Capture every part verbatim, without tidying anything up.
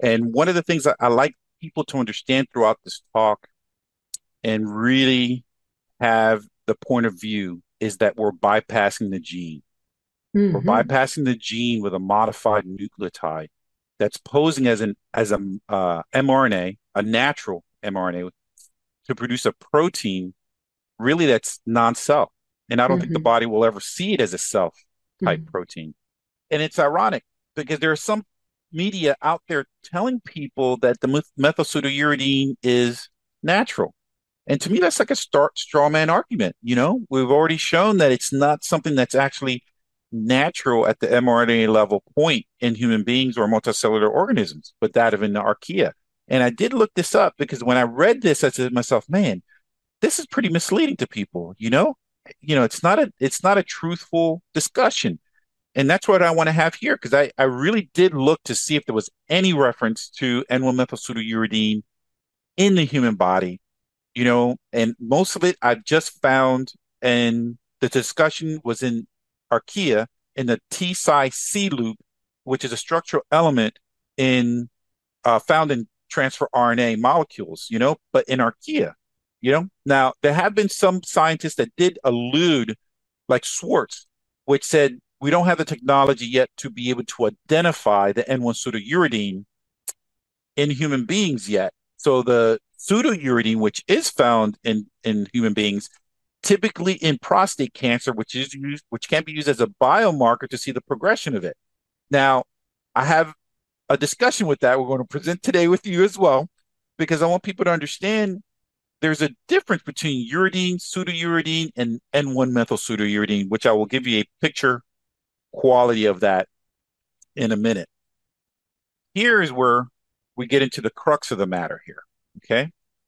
And one of the things I, I like people to understand throughout this talk and really have the point of view is that we're bypassing the gene. We're Hmm. bypassing the gene with a modified nucleotide that's posing as an as a uh, mRNA, a natural mRNA, to produce a protein really that's non-self. And I don't think the Hmm. body will ever see it as a self type Hmm. protein. And it's ironic because there are some media out there telling people that the methylpseudouridine is natural. And to me, that's like a start straw man argument. You know, we've already shown that it's not something that's actually natural at the mRNA level point in human beings or multicellular organisms, but that of an archaea. And I did look this up because when I read this, I said to myself, man, this is pretty misleading to people, you know? You know, it's not a it's not a truthful discussion. And that's what I want to have here because I, I really did look to see if there was any reference to N one methylpseudouridine in the human body, you know, and most of it I've just found, and the discussion was in archaea in the T-cy C loop, which is a structural element in uh, found in transfer R N A molecules, you know, but in archaea, you know. Now, there have been some scientists that did allude, like Swartz, which said we don't have the technology yet to be able to identify the N one pseudouridine in human beings yet. So the pseudouridine, which is found in, in human beings, typically in prostate cancer, which is used, which can be used as a biomarker to see the progression of it. Now, I have a discussion with that we're going to present today with you as well, because I want people to understand there's a difference between uridine, pseudouridine, and N one methyl pseudouridine, which I will give you a picture quality of that in a minute. Here is where we get into the crux of the matter here. Okay.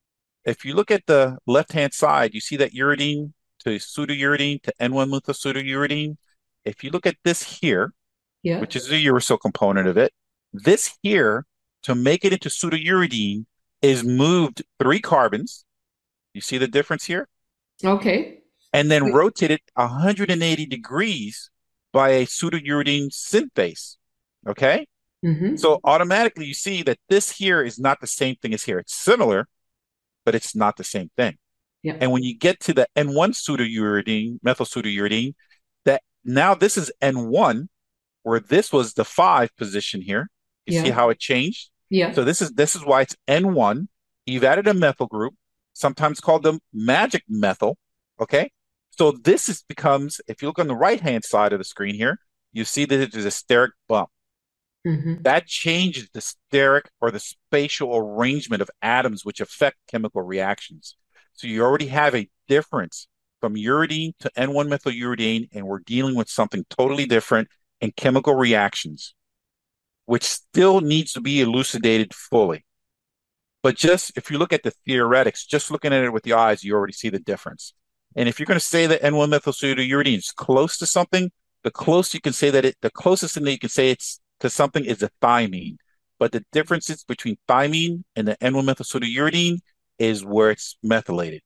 If you look at the left hand side, you see that uridine to pseudouridine to N one methyl pseudouridine. If you look at this here, Yeah. which is the uracil component of it, this here, to make it into pseudouridine, is moved three carbons. You see the difference here? Okay. And then rotated one hundred eighty degrees by a pseudouridine synthase. Okay? Hmm. So automatically you see that this here is not the same thing as here. It's similar, but it's not the same thing. Yeah. And when you get to the N one pseudouridine, methyl pseudouridine, that now this is N one, where this was the five position here. You see Yeah. how it changed? Yeah. So this is this is why it's N one. You've added a methyl group, sometimes called the magic methyl. Okay. So this is becomes, if you look on the right hand side of the screen here, you see that there's a steric bump. Hmm. That changes the steric or the spatial arrangement of atoms, which affect chemical reactions. So you already have a difference from uridine to N one methyluridine, and we're dealing with something totally different in chemical reactions, which still needs to be elucidated fully. But just if you look at the theoretics, just looking at it with the eyes, you already see the difference. And if you're going to say that N one methylpseudouridine is close to something, the close you can say that it, the closest thing that you can say it's to something is a thymine. But the differences between thymine and the N one methylpseudouridine is where it's methylated.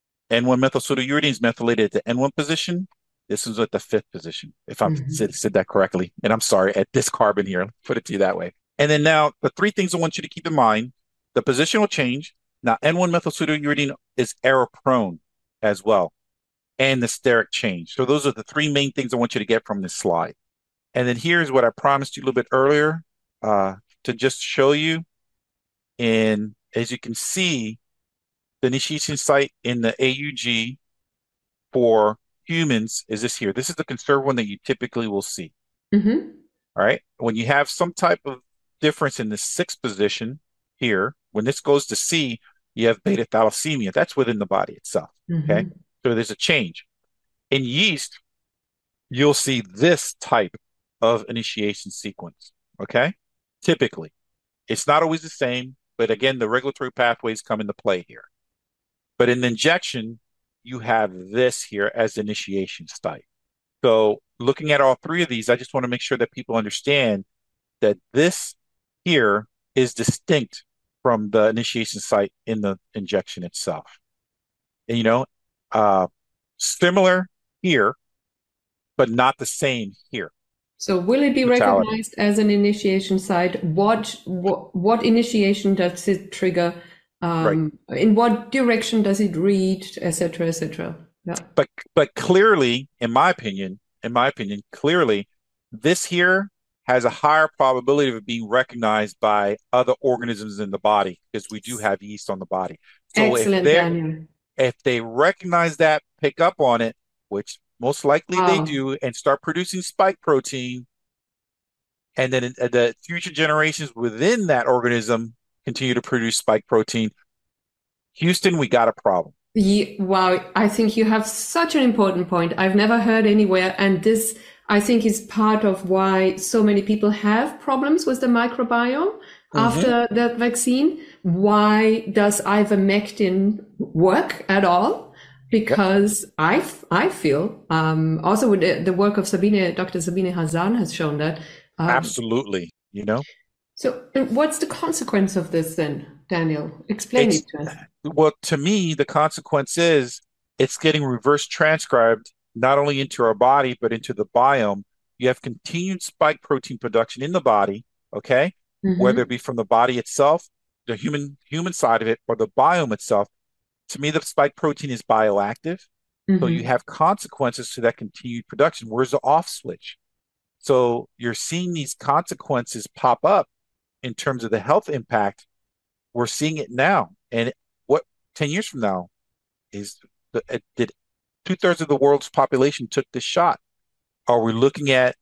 N one methylpseudouridine is methylated at the N one position. This is at the fifth position, if I've Hmm. said, said that correctly. And I'm sorry, at this carbon here, put it to you that way. And then now the three things I want you to keep in mind, the position will change. Now, N one methylpseudouridine is error prone as well, and the steric change. So those are the three main things I want you to get from this slide. And then here's what I promised you a little bit earlier uh, to just show you. And as you can see, the initiation site in the A U G for humans is this here. This is the conserved one that you typically will see. Hmm. All right. When you have some type of difference in the sixth position here, when this goes to C, you have beta thalassemia. That's within the body itself. Okay. Hmm. So there's a change. In yeast, you'll see this type of initiation sequence. Okay. Typically, it's not always the same, but again, the regulatory pathways come into play here. But in the injection, you have this here as the initiation site. So looking at all three of these, I just want to make sure that people understand that this here is distinct from the initiation site in the injection itself. And, you know, uh, similar here, but not the same here. So will it be Totality. recognized as an initiation site? What what, what initiation does it trigger? Right. Um, in what direction does it read, et cetera, et cetera. Yeah. But but clearly, in my opinion, in my opinion, clearly, this here has a higher probability of it being recognized by other organisms in the body because we do have yeast on the body. So if Excellent, they Daniel. if they recognize that, pick up on it, which most likely they Wow. do, and start producing spike protein, and then uh, the future generations within that organism continue to produce spike protein, Houston, we got a problem. Ye- wow, I think you have such an important point. I've never heard anywhere, and this I think is part of why so many people have problems with the microbiome Mm-hmm. after the vaccine. Why does ivermectin work at all? Yep, Because I, f- I feel, um, also with the, the work of Sabine, Doctor Sabine Hazan has shown that. Um, absolutely. You know, so, uh, what's the consequence of this then, Daniel? Explain it's it to us. well, to me, the consequence is it's getting reverse transcribed not only into our body, but into the biome. You have continued spike protein production in the body, okay? Whether it Mm-hmm. be from the body itself, the human human side of it, or the biome itself. To me, the spike protein is bioactive. So you Mm-hmm. have consequences to that continued production. Where's the off switch? So you're seeing these consequences pop up in terms of the health impact. We're seeing it now. And what ten years from now is the, uh, did two thirds of the world's population took this shot? Are we looking at,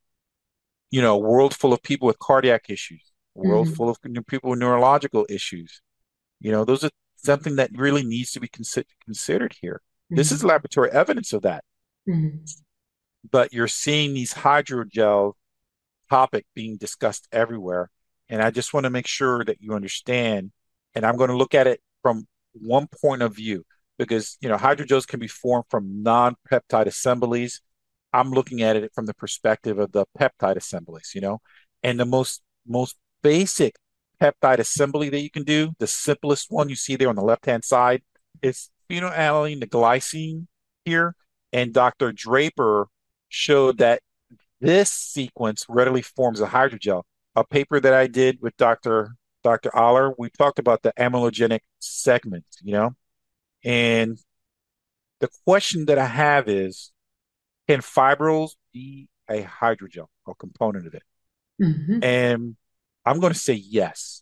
you know, a world full of people with cardiac issues, a world Mm-hmm. full of people with neurological issues? You know, those are something that really needs to be consi- considered here. This is Mm-hmm. laboratory evidence of that. Mm-hmm. But you're seeing these hydrogel topic being discussed everywhere. And I just want to make sure that you understand. And I'm going to look at it from one point of view because, you know, hydrogels can be formed from non-peptide assemblies. I'm looking at it from the perspective of the peptide assemblies, you know, and the most most basic peptide assembly that you can do, the simplest one you see there on the left-hand side is phenylalanine to glycine here. And Doctor Draper showed that this sequence readily forms a hydrogel. A paper that I did with Doctor Doctor Aller, we talked about the amylogenic segment, you know, and the question that I have is, can fibrils be a hydrogel or component of it? Mm-hmm. And I'm going to say yes.